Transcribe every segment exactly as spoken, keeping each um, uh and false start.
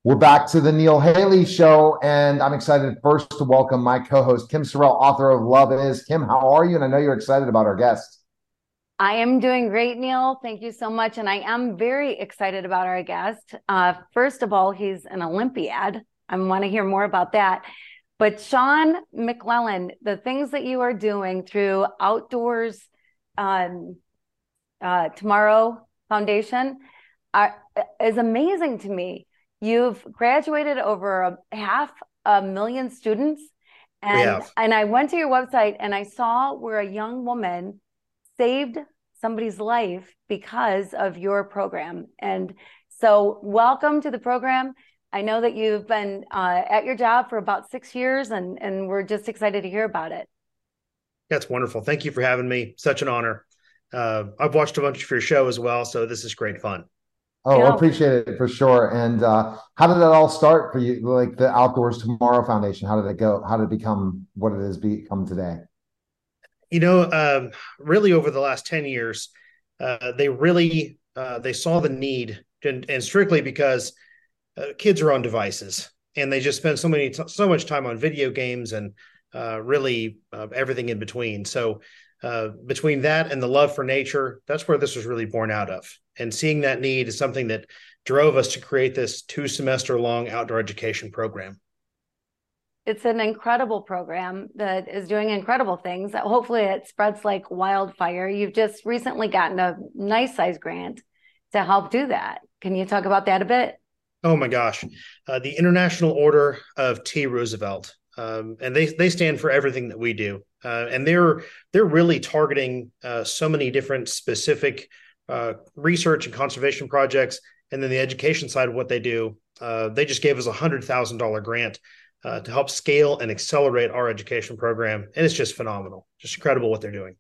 We're back to the Neil Haley Show, and I'm excited first to welcome my co-host, Kim Sorrell, author of Love Is. Kim, how are you? And I know you're excited about our guest. I am doing great, Neil. Thank you so much. And I am very excited about our guest. Uh, first of all, he's an Olympiad. I want to hear more about that. But Sean McClellan, the things that you are doing through Outdoors um, uh, Tomorrow Foundation are, is amazing to me. You've graduated over a half a million students. We And, have. and I went to your website and I saw where a young woman saved somebody's life because of your program. And so welcome to the program. I know that you've been uh, at your job for about six years and, and we're just excited to hear about it. That's wonderful. Thank you for having me. Such an honor. Uh, I've watched a bunch of your show as well, so this is great fun. Oh, You I know, appreciate it for sure. And uh, how did that all start for you? Like the Outdoors Tomorrow Foundation, how did it go? How did it become what it has become today? You know, um, really over the last ten years, uh, they really, uh, they saw the need and, and strictly because uh, kids are on devices and they just spend so many, so much time on video games and uh, really uh, everything in between. So uh, between that and the love for nature, that's where this was really born out of. And seeing that need is something that drove us to create this two semester long outdoor education program. it's an incredible program that is doing incredible things. Hopefully it spreads like wildfire. You've just recently gotten a nice size grant to help do that. Can you talk about that a bit? Oh my gosh. Uh, the International Order of T. Roosevelt. Um, and they they stand for everything that we do. Uh, and they're they're really targeting uh, so many different specific uh, research and conservation projects. And then the education side of what they do, uh, they just gave us a one hundred thousand dollars grant uh, to help scale and accelerate our education program. And it's just phenomenal. Just incredible what they're doing.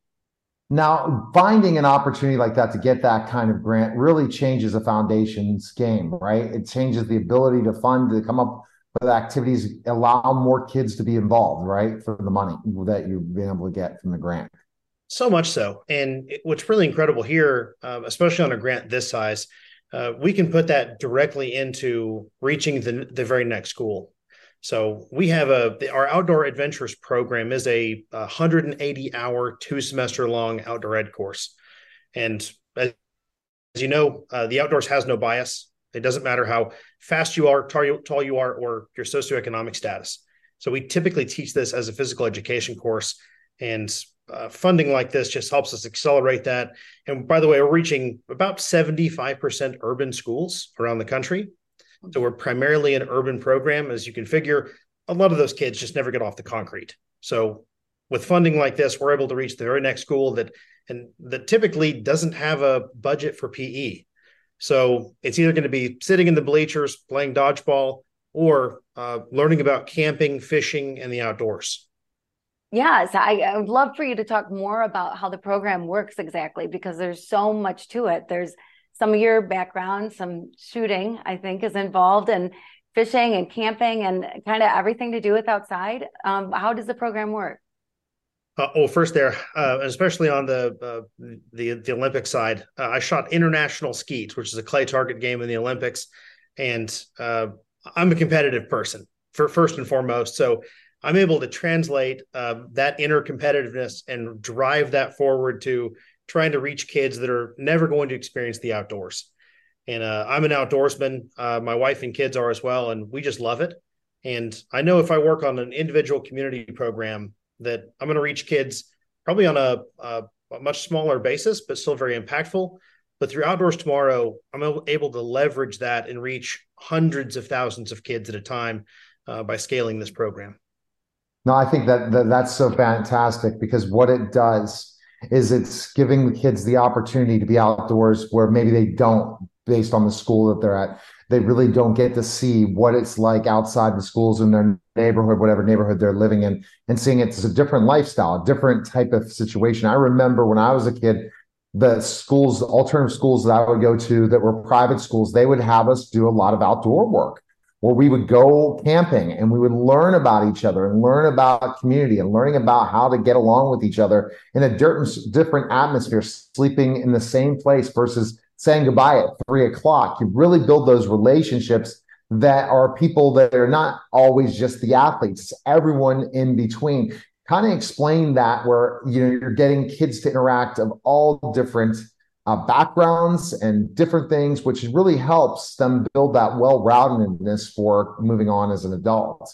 Now, finding an opportunity like that to get that kind of grant really changes a foundation's game, right? It changes the ability to fund, to come up with activities, allow more kids to be involved, right? For the money that you've been able to get from the grant. So much so. And it, what's really incredible here, uh, especially on a grant this size, uh, we can put that directly into reaching the, the very next school. So we have a, the, our Outdoor Adventures program is a one hundred eighty hour, two semester long outdoor ed course. And as, as you know, uh, the outdoors has no bias. It doesn't matter how fast you are, tall, tall you are, or your socioeconomic status. So we typically teach this as a physical education course, and uh, funding like this just helps us accelerate that. And by the way, we're reaching about seventy-five percent urban schools around the country. So we're primarily an urban program. As you can figure, a lot of those kids just never get off the concrete. So with funding like this, we're able to reach the very next school that and that typically doesn't have a budget for P E. So it's either going to be sitting in the bleachers, playing dodgeball, or uh, learning about camping, fishing, and the outdoors. Yes, I, I would love for you to talk more about how the program works exactly, because there's so much to it. There's some of your background, some shooting, I think, is involved, and fishing and camping and kind of everything to do with outside. Um, how does the program work? Uh, oh, first there, uh, especially on the uh, the the Olympic side, uh, I shot international skeet, which is a clay target game in the Olympics, and uh, I'm a competitive person for first and foremost. So I'm able to translate uh, that inner competitiveness and drive that forward to trying to reach kids that are never going to experience the outdoors. And uh, I'm an outdoorsman. Uh, my wife and kids are as well, and we just love it. And I know if I work on an individual community program, that I'm going to reach kids probably on a, a, a much smaller basis, but still very impactful. But through Outdoors Tomorrow, I'm able to leverage that and reach hundreds of thousands of kids at a time uh, by scaling this program. No, I think that, that that's so fantastic, because what it does is it's giving the kids the opportunity to be outdoors where maybe they don't, based on the school that they're at. They really don't get to see what it's like outside the schools in their neighborhood, whatever neighborhood they're living in, and seeing it's a different lifestyle, a different type of situation. I remember when I was a kid, the schools, alternative schools that I would go to that were private schools, they would have us do a lot of outdoor work, where we would go camping and we would learn about each other and learn about community and learning about how to get along with each other in a different atmosphere, sleeping in the same place versus saying goodbye at three o'clock. You really build those relationships that are people that are not always just the athletes, everyone in between. Kind of explain that, where you know you're getting kids to interact of all different uh, backgrounds and different things, which really helps them build that well-roundedness for moving on as an adult.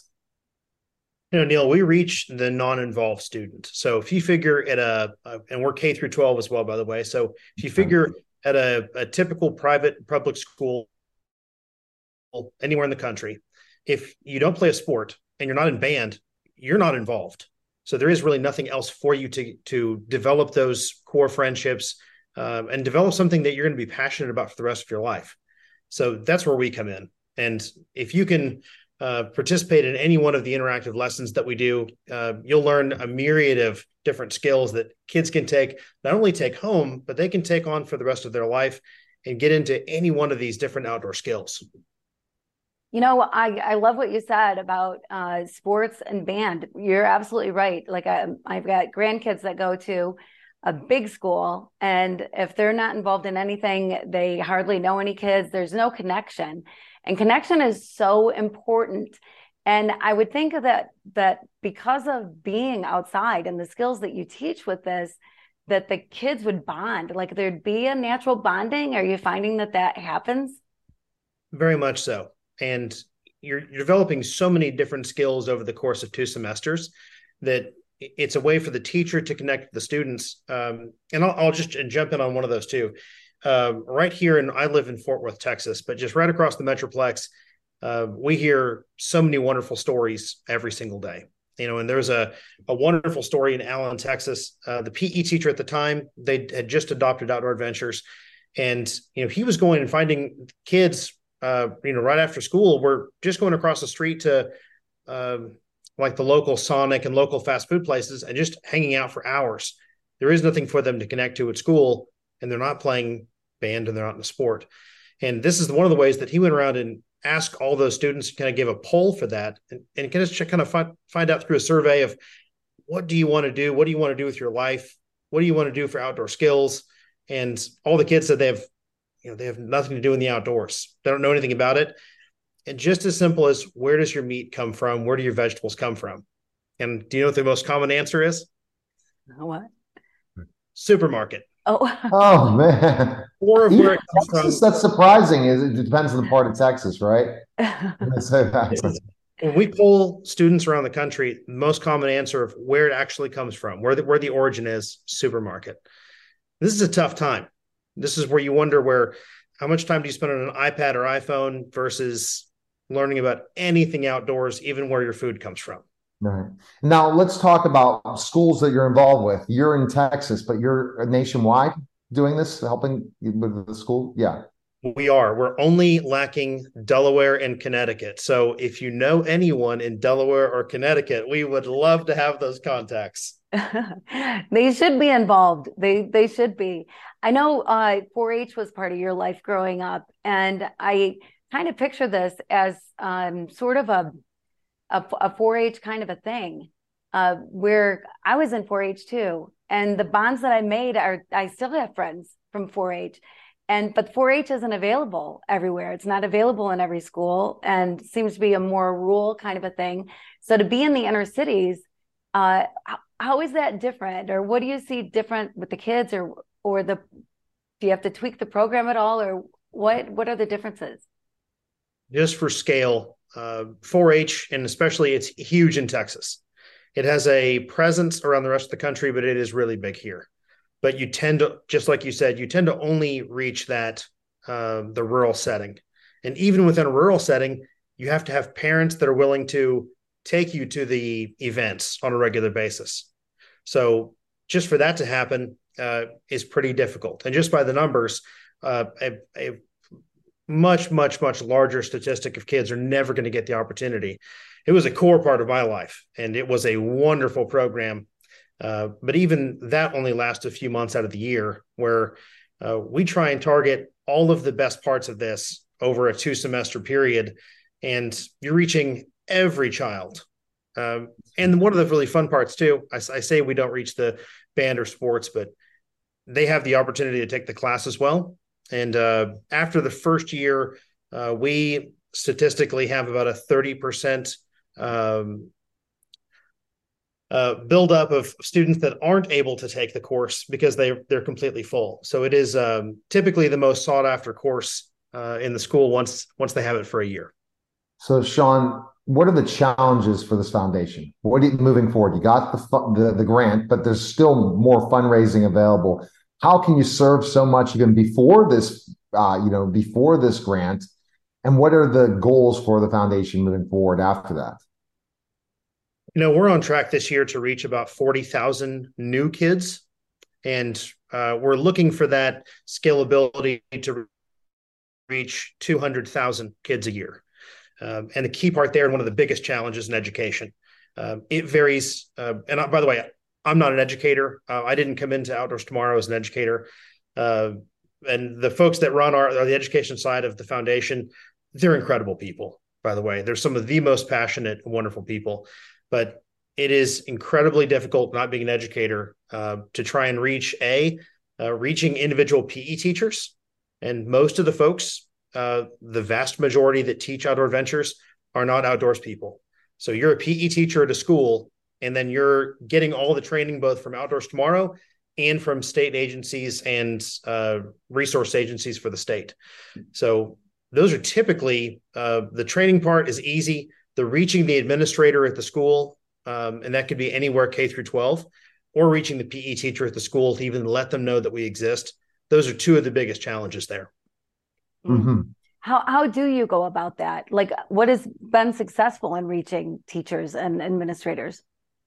You know, Neil, we reach the non-involved student. So if you figure at a, uh, and we're K through twelve as well, by the way. So if you figure at a, a typical private public school anywhere in the country, if you don't play a sport and you're not in band, you're not involved. So there is really nothing else for you to, to develop those core friendships um, and develop something that you're going to be passionate about for the rest of your life. So that's where we come in. And if you can Uh, participate in any one of the interactive lessons that we do, uh, you'll learn a myriad of different skills that kids can take, not only take home, but they can take on for the rest of their life and get into any one of these different outdoor skills. You know, I, I love what you said about uh, sports and band. You're absolutely right. Like I, I've got grandkids that go to a big school, and if they're not involved in anything, they hardly know any kids. There's no connection. And connection is so important. And I would think that that because of being outside and the skills that you teach with this, that the kids would bond, like there'd be a natural bonding. Are you finding that that happens? Very much so. And you're, you're developing so many different skills over the course of two semesters that it's a way for the teacher to connect with the students. Um, and I'll, I'll just jump in on one of those too. Uh, right here, and I live in Fort Worth, Texas, but just right across the Metroplex, uh, we hear so many wonderful stories every single day. You know, and there's a, a wonderful story in Allen, Texas. Uh, the P E teacher at the time, they had just adopted Outdoor Adventures. And, you know, he was going and finding kids, uh, you know, right after school, were just going across the street to um, like the local Sonic and local fast food places and just hanging out for hours. There is nothing for them to connect to at school, and they're not playing band and they're not in a sport. And this is one of the ways that he went around and asked all those students to kind of give a poll for that and, and kind of kind of find, find out through a survey of what do you want to do? What do you want to do with your life? What do you want to do for outdoor skills? And all the kids said they have, you know, they have nothing to do in the outdoors. They don't know anything about it. And just as simple as, where does your meat come from? Where do your vegetables come from? And do you know what the most common answer is? What? Supermarket. Oh, Oh man. Or of where it comes Texas, from. that's surprising. Is it depends on the part of Texas, right? So that's- When we poll students around the country, the most common answer of where it actually comes from, where the, where the origin is, supermarket. This is a tough time. This is where you wonder where, how much time do you spend on an iPad or iPhone versus learning about anything outdoors, even where your food comes from. Right. Now let's talk about schools that you're involved with. You're in Texas, but you're nationwide doing this, helping with the school? Yeah. We are. We're only lacking Delaware and Connecticut. So if you know anyone in Delaware or Connecticut, we would love to have those contacts. They should be involved. They they should be. I know uh, four H was part of your life growing up, and I kind of picture this as um, sort of a a, a four H kind of a thing, uh, where I was in four H too. And the bonds that I made are, I still have friends from four H. And, but four H isn't available everywhere. It's not available in every school and seems to be a more rural kind of a thing. So to be in the inner cities, uh, how, how is that different? Or what do you see different with the kids, or, or the, do you have to tweak the program at all, or what, what are the differences? Just for scale, uh, four H, and especially it's huge in Texas. It has a presence around the rest of the country, but it is really big here. But you tend to, just like you said, you tend to only reach that, uh, the rural setting. And even within a rural setting, you have to have parents that are willing to take you to the events on a regular basis. So just for that to happen uh, is pretty difficult. And just by the numbers, uh, a, a much, much, much larger statistic of kids are never going to get the opportunity. It was a core part of my life, and it was a wonderful program. Uh, but even that only lasts a few months out of the year, where uh, we try and target all of the best parts of this over a two semester period. And you're reaching every child. Um, and one of the really fun parts too, I, I say we don't reach the band or sports, but they have the opportunity to take the class as well. And uh, after the first year, uh, we statistically have about a thirty percent um, uh, buildup of students that aren't able to take the course because they, they're completely full. So it is um, typically the most sought after course uh, in the school once, once they have it for a year. So Sean, what are the challenges for this foundation? What are you moving forward? You got the, the, the grant, but there's still more fundraising available. How can you serve so much even before this, uh, you know, before this grant? And what are the goals for the foundation moving forward after that? You know, we're on track this year to reach about forty thousand new kids. And uh, we're looking for that scalability to reach two hundred thousand kids a year. Um, and the key part there, and one of the biggest challenges in education, um, it varies. Uh, and I, by the way, I'm not an educator. Uh, I didn't come into Outdoors Tomorrow as an educator. Uh, and the folks that run our, our the education side of the foundation, they're incredible people, by the way. They're some of the most passionate and wonderful people. But it is incredibly difficult, not being an educator, uh, to try and reach a uh, reaching individual P E teachers. And most of the folks, uh, the vast majority that teach outdoor adventures are not outdoors people. So you're a P E teacher at a school, and then you're getting all the training both from Outdoors Tomorrow and from state agencies and uh, resource agencies for the state. So those are typically, uh, the training part is easy. The reaching the administrator at the school, um, and that could be anywhere K through twelve, or reaching the P E teacher at the school to even let them know that we exist. Those are two of the biggest challenges there. Mm-hmm. How how do you go about that? Like, what has been successful in reaching teachers and administrators?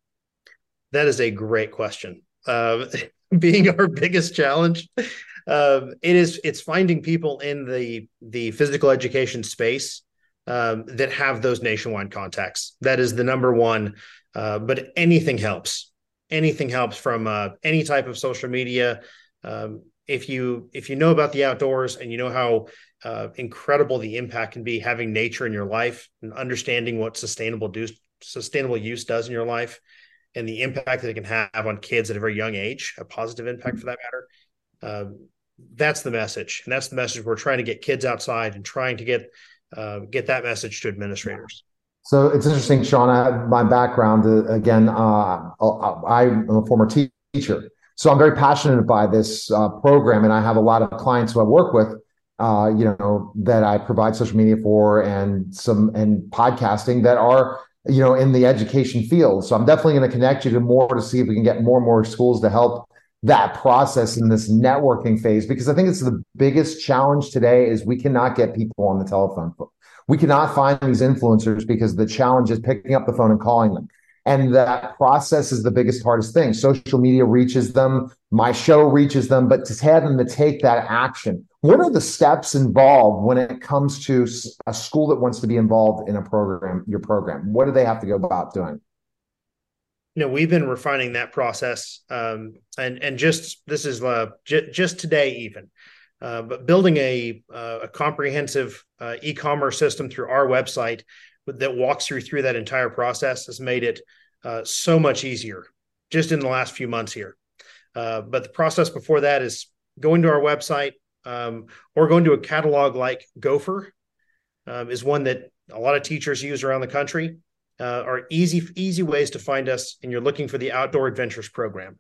That is a great question. Uh, being our biggest challenge, uh, it is it's finding people in the the physical education space um, that have those nationwide contacts. That is the number one. Uh, but anything helps. Anything helps from uh, any type of social media. Um, if you if you know about the outdoors and you know how uh, incredible the impact can be having nature in your life and understanding what sustainable do sustainable use does in your life, and the impact that it can have on kids at a very young age, a positive impact for that matter. Uh, that's the message. And that's the message we're trying to get kids outside and trying to get uh, get that message to administrators. So it's interesting, Sean. I, my background, uh, again, uh, I'm a former te- teacher. So I'm very passionate by this uh, program. And I have a lot of clients who I work with, uh, you know, that I provide social media for and some and podcasting that are, you know, in the education field. So I'm definitely going to connect you to more to see if we can get more and more schools to help that process in this networking phase, because I think it's the biggest challenge today is we cannot get people on the telephone. We cannot find these influencers because the challenge is picking up the phone and calling them. And that process is the biggest, hardest thing. Social media reaches them. My show reaches them, but to have them to take that action. What are the steps involved when it comes to a school that wants to be involved in a program, your program? What do they have to go about doing? You know, we've been refining that process. Um, and, and just, this is uh, j- just today even. Uh, but building a, uh, a comprehensive uh, e-commerce system through our website that walks you through that entire process has made it uh, so much easier just in the last few months here. Uh, but the process before that is going to our website um, or going to a catalog like Gopher um, is one that a lot of teachers use around the country, uh, are easy, easy ways to find us. And you're looking for the Outdoor Adventures program.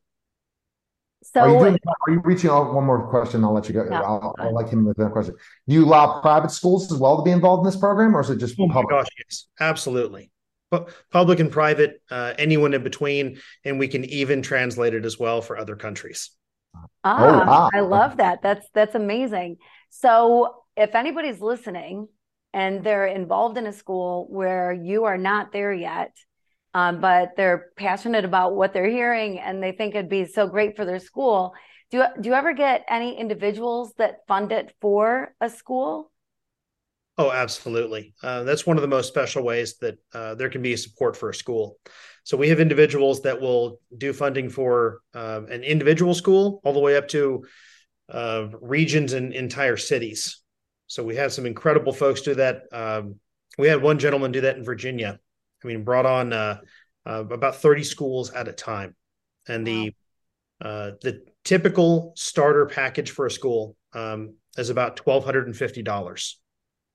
So are you, doing, are you reaching out? One more question. I'll let you go. Yeah, I'll, I'll let him with that question. Do you allow private schools as well to be involved in this program, or is it just oh public? my gosh, yes, absolutely. But public and private, uh, anyone in between, and we can even translate it as well for other countries. Ah, Oh, wow. I love that. That's that's amazing. So if anybody's listening and they're involved in a school where you are not there yet, Um, but they're passionate about what they're hearing and they think it'd be so great for their school. Do you, do you ever get any individuals that fund it for a school? Oh, absolutely. Uh, that's one of the most special ways that uh, there can be support for a school. So we have individuals that will do funding for uh, an individual school all the way up to uh, regions and entire cities. So we have some incredible folks do that. Um, we had one gentleman do that in Virginia. I mean, brought on uh, uh, about thirty schools at a time. And the wow. uh, the typical starter package for a school um, is about one thousand two hundred fifty dollars.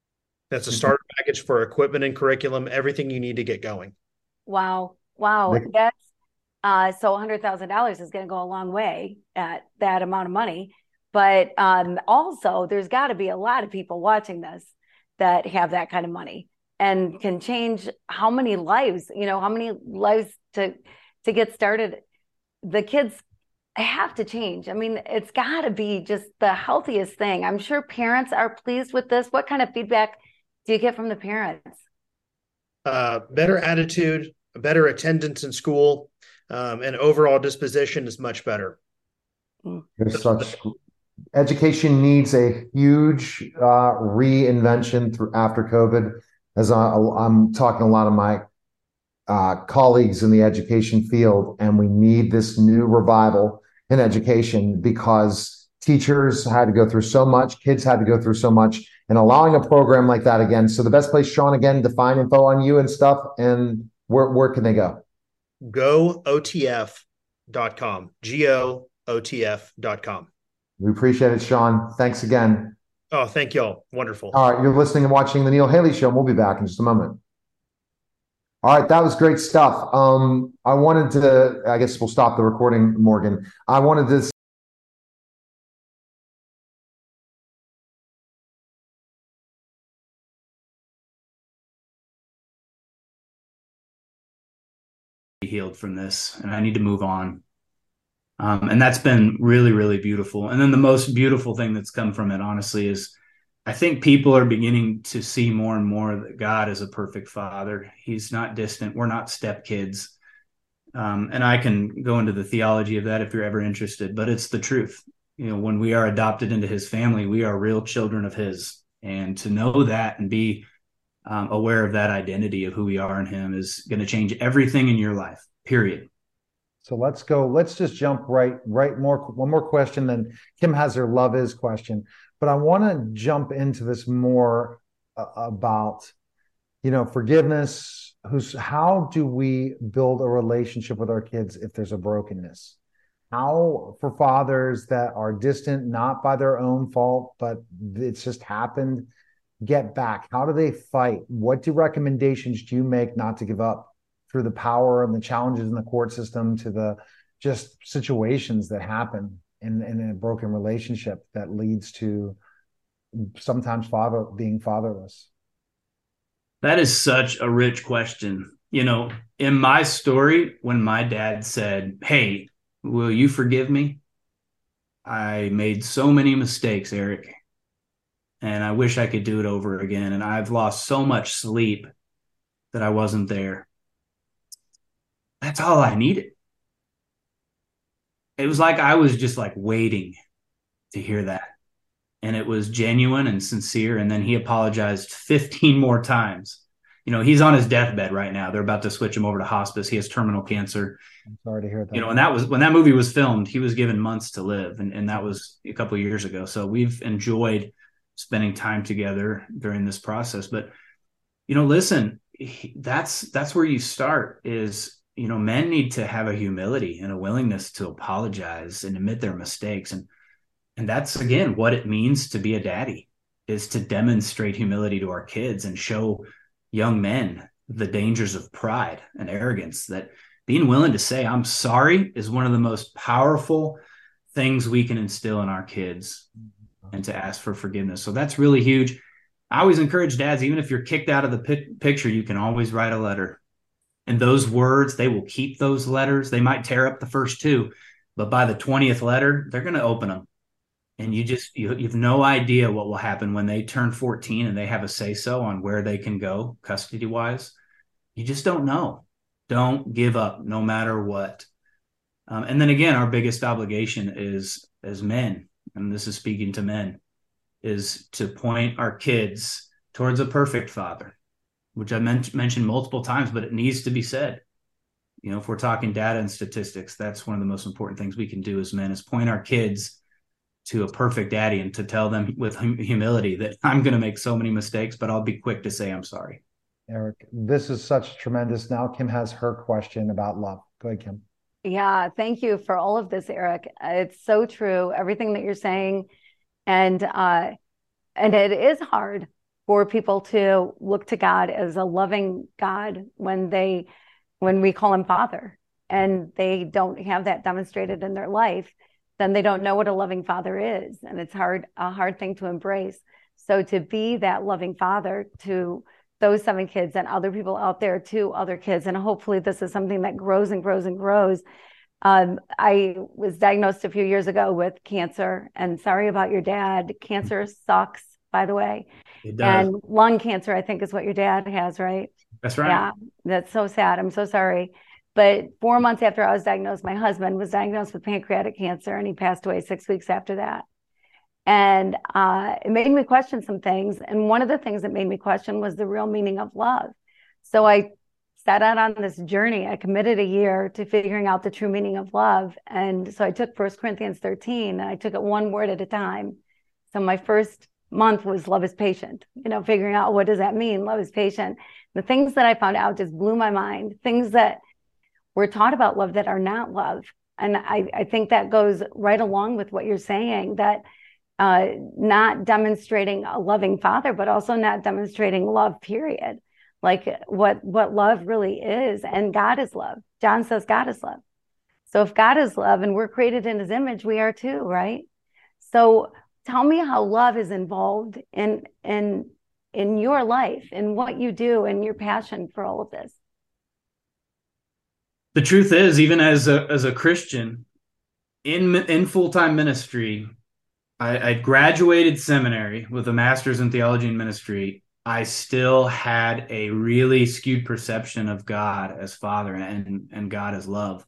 That's a starter package for equipment and curriculum, everything you need to get going. Wow. Wow. They- That's uh so one hundred thousand dollars is going to go a long way at that amount of money. But um also there's got to be a lot of people watching this that have that kind of money and can change how many lives, you know, how many lives to to get started. The kids have to change. I mean, it's got to be just the healthiest thing. I'm sure parents are pleased with this. What kind of feedback do you get from the parents? Uh, better attitude, better attendance in school, um, and overall disposition is much better. There's such education needs a huge uh, reinvention through after COVID. As I, I'm talking to a lot of my uh, colleagues in the education field, and we need this new revival in education because teachers had to go through so much, kids had to go through so much, and allowing a program like that again. So the best place, Sean, again, to find info on you and stuff, and where where can they go? go O T F dot com. G O O T F dot com. We appreciate it, Sean. Thanks again. Oh, thank y'all. Wonderful. All right, you're listening and watching the Neil Haley Show, and we'll be back in just a moment. All right, that was great stuff. Um, I wanted to, I guess we'll stop the recording, Morgan. I wanted to healed from this, and I need to move on. Um, and that's been really, really beautiful. And then the most beautiful thing that's come from it, honestly, is I think people are beginning to see more and more that God is a perfect father. He's not distant. We're not stepkids. Um, and I can go into the theology of that if you're ever interested, but it's the truth. You know, when we are adopted into his family, we are real children of his. And to know that and be um, aware of that identity of who we are in him is going to change everything in your life, period. So let's go. Let's just jump right, right. More, one more question. Then Kim has her love is question, but I want to jump into this more uh, about, you know, forgiveness. Who's, how do we build a relationship with our kids if there's a brokenness? How, for fathers that are distant, not by their own fault, but it's just happened, get back? How do they fight? What do recommendations do you make not to give up? Through the power and the challenges in the court system to the just situations that happen in, in a broken relationship that leads to sometimes father being fatherless? That is such a rich question. You know, in my story, when my dad said, "Hey, will you forgive me? I made so many mistakes, Eric, and I wish I could do it over again. And I've lost so much sleep that I wasn't there." That's all I needed. It was like I was just like waiting to hear that. And it was genuine and sincere. And then he apologized fifteen more times. You know, he's on his deathbed right now. They're about to switch him over to hospice. He has terminal cancer. I'm sorry to hear that. You know, and that was when that movie was filmed, he was given months to live. And, and that was a couple of years ago. So we've enjoyed spending time together during this process. But, you know, listen, that's that's where you start is, you know, men need to have a humility and a willingness to apologize and admit their mistakes. And, and that's, again, what it means to be a daddy, is to demonstrate humility to our kids and show young men the dangers of pride and arrogance, that being willing to say, "I'm sorry," is one of the most powerful things we can instill in our kids, and to ask for forgiveness. So that's really huge. I always encourage dads, even if you're kicked out of the pi- picture, you can always write a letter. And those words, they will keep those letters. They might tear up the first two, but by the twentieth letter, they're going to open them. And you just, you, you have no idea what will happen when they turn fourteen and they have a say-so on where they can go custody-wise. You just don't know. Don't give up no matter what. Um, and then again, our biggest obligation is as men, and this is speaking to men, is to point our kids towards a perfect father, which I men- mentioned multiple times, but it needs to be said. You know, if we're talking data and statistics, that's one of the most important things we can do as men, is point our kids to a perfect daddy and to tell them with hum- humility that I'm going to make so many mistakes, but I'll be quick to say I'm sorry. Eric, this is such tremendous. Now Kim has her question about love. Go ahead, Kim. Yeah, thank you for all of this, Eric. It's so true, everything that you're saying. And uh, and it is hard for people to look to God as a loving God when they, when we call him Father, and they don't have that demonstrated in their life, then they don't know what a loving father is. And it's hard, a hard thing to embrace. So to be that loving father to those seven kids and other people out there, to other kids, and hopefully this is something that grows and grows and grows. Um, I was diagnosed a few years ago with cancer, and sorry about your dad. Cancer sucks, by the way. It does. And lung cancer, I think, is what your dad has, right? That's right. Yeah, that's so sad. I'm so sorry. But four months after I was diagnosed, my husband was diagnosed with pancreatic cancer, and he passed away six weeks after that. And uh, it made me question some things. And one of the things that made me question was the real meaning of love. So I set out on this journey. I committed a year to figuring out the true meaning of love. And so I took First Corinthians thirteen, and I took it one word at a time. So my first month was love is patient, you know, figuring out what does that mean? Love is patient. The things that I found out just blew my mind, things that we're taught about love that are not love. And I, I think that goes right along with what you're saying, that uh, not demonstrating a loving father, but also not demonstrating love, period. Like what, what love really is. And God is love. John says God is love. So if God is love and we're created in his image, we are too, right? So tell me how love is involved in, in, in your life and what you do and your passion for all of this. The truth is, even as a, as a Christian in, in full-time ministry, I, I graduated seminary with a master's in theology and ministry. I still had a really skewed perception of God as Father and, and God as love.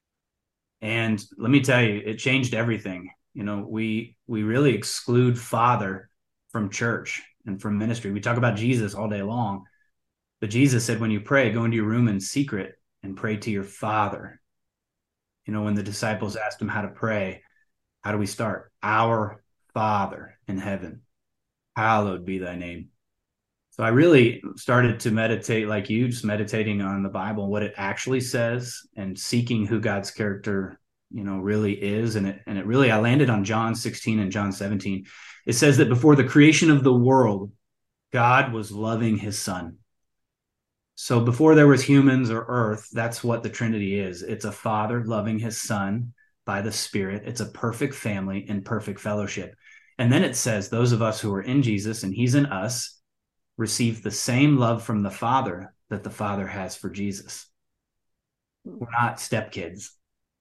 And let me tell you, it changed everything. You know, we, we really exclude Father from church and from ministry. We talk about Jesus all day long, but Jesus said, when you pray, go into your room in secret and pray to your Father. You know, when the disciples asked him how to pray, how do we start? Our Father in heaven, hallowed be thy name. So I really started to meditate like you, just meditating on the Bible, what it actually says, and seeking who God's character, you know, really is. And it, and it really, I landed on John sixteen and John seventeen. It says that before the creation of the world, God was loving his Son. So before there was humans or earth, that's what the Trinity is. It's a Father loving his Son by the Spirit. It's a perfect family in perfect fellowship. And then it says those of us who are in Jesus and he's in us receive the same love from the Father that the Father has for Jesus. We're not stepkids,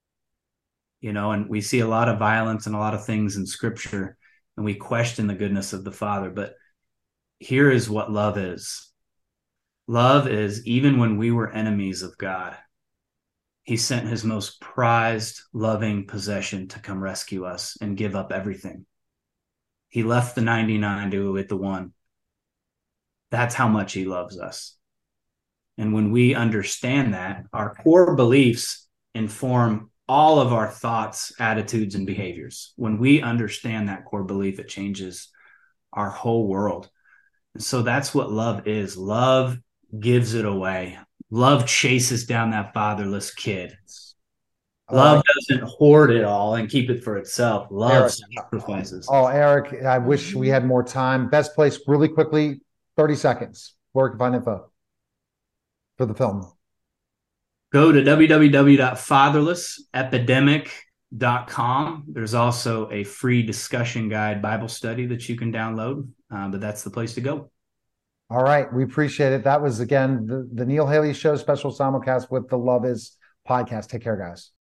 you know, and we see a lot of violence and a lot of things in Scripture, and we question the goodness of the Father. But here is what love is. Love is, even when we were enemies of God, he sent his most prized, loving possession to come rescue us and give up everything. He left the ninety-nine to with the one. That's how much he loves us. And when we understand that, our core beliefs inform all of our thoughts, attitudes, and behaviors. When we understand that core belief, it changes our whole world. And so that's what love is. Love gives it away. Love chases down that fatherless kid. Love doesn't hoard it all and keep it for itself. Love Eric, sacrifices. Oh, Eric, I wish we had more time. Best place, really quickly, thirty seconds. Where can find info for the film? Go to w w w dot fatherless epidemic dot com. There's also a free discussion guide Bible study that you can download, uh, but that's the place to go. All right. We appreciate it. That was, again, the, the Neil Haley Show special simulcast with the Love Is podcast. Take care, guys.